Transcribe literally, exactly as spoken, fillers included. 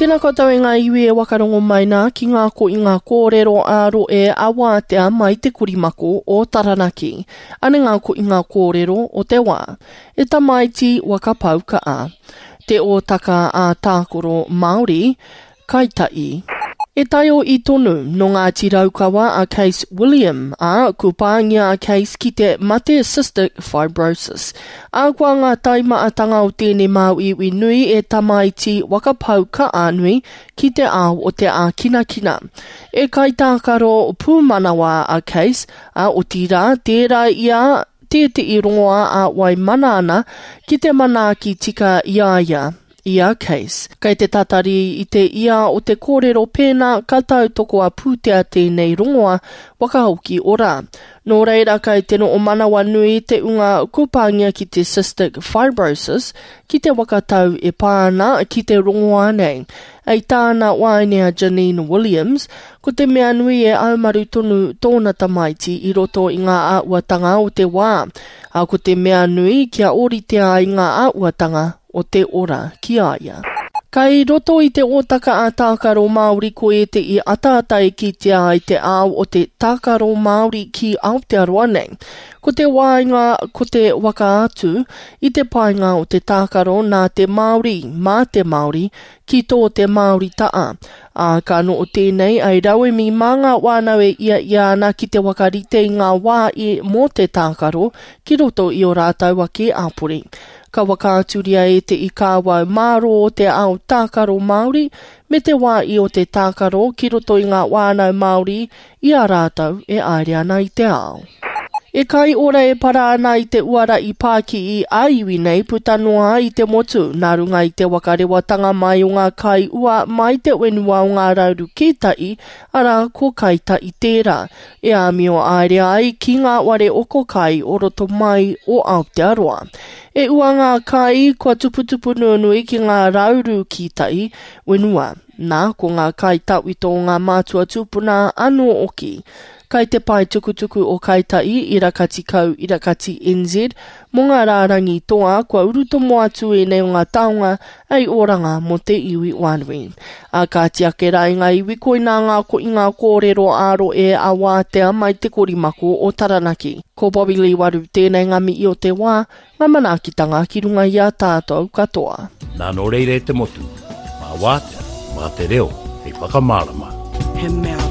tēnā koutou e ngā iwi e wakarongo mai nā ki ngā ko i ngā kōrero aro e awatea mai te kurimako o Taranaki. Ane ngā ko i ngā kōrero o te wā. E tamaiti wakapau ka a. Te o taka a tākoro Māori, Kaitai. E taio i tonu no ngā tiraukawa a Case William a kupāngia a Case ki te mate cystic fibrosis. A kua ngā taimaatanga o tēne mau iwi nui e tamaiti wakapau ka anui ki te ao o te a kina kina. E kai tākaro pūmanawa a Case a o tira tērā ia te te i rongoa a Waimanana ki te mana ki tika iaia. Ia Case. Kei te tatari i te ia o te kōrero pēnā ka tau toko a pūtea tēnei rongoa wakahauki ora. Nō reira kai teno o manawa nui te unga kupāngia ki te cystic fibrosis ki te wakatau e pāna ki te rongoa nei. Ei tāna wainea Janine Williams, ko te mea nui e aumaru tonu tōna tamaiti i roto i ngā āuatanga o te wā. A ko te mea nui kia oritea i ngā āuatanga o te ora ki aia. Kai roto i te otaka a tākaro Māori ko e te i ataatai ki te ai te ao o te tākaro Māori ki Aotearoa nei. Ko te wāinga ko te waka atu i te painga o te tākaro nā te Māori, mā te Māori, ki tō te Māori taa. A kano o tēnei ai rawe mi manga wānau e ia iana ki te wakarite i ngā wā i mō te tākaro ki roto i o rātau ake āpori. Ka wakaaturia e te i kāwau māro o te ao tākaro Māori me te wā i o te tākaro ki roto i ngā wānau Māori i a rātau e aere ana i te ao. E kai ora e para ana i te uara i pāki i aiwi nei putanoa i te motu, nā runga i te wakarewatanga mai o ngā kai ua mai te wenua o ngā rauru kētai, ara ko kaita i tērā. E āmio aere ai ki ngā ware oko kai o roto mai o Aotearoa. E ua ngā kai kua tuputupu nunui ki ngā rauru kītai wenua, nā ko ngā kai tau i tō ngā mātua tupuna anō oki. Kai te pai tukutuku o Kaitai i rakati kau i rakati N Z, mo ngā rārangi toa kua urutomo atu e nei o ngā taonga ei oranga mo te iwi wanui. A ka tiake rai ngā iwi koina ngā ko i ngā kōrero aro e awatea mai te korimako o Taranaki. Ko Bobby Lee Waru tēnei ngami i o te wā, ngā manakitanga ki runga i a tātou katoa. Nā no reire te motu, mā wātea, mā te reo, hei whakamārama. He mea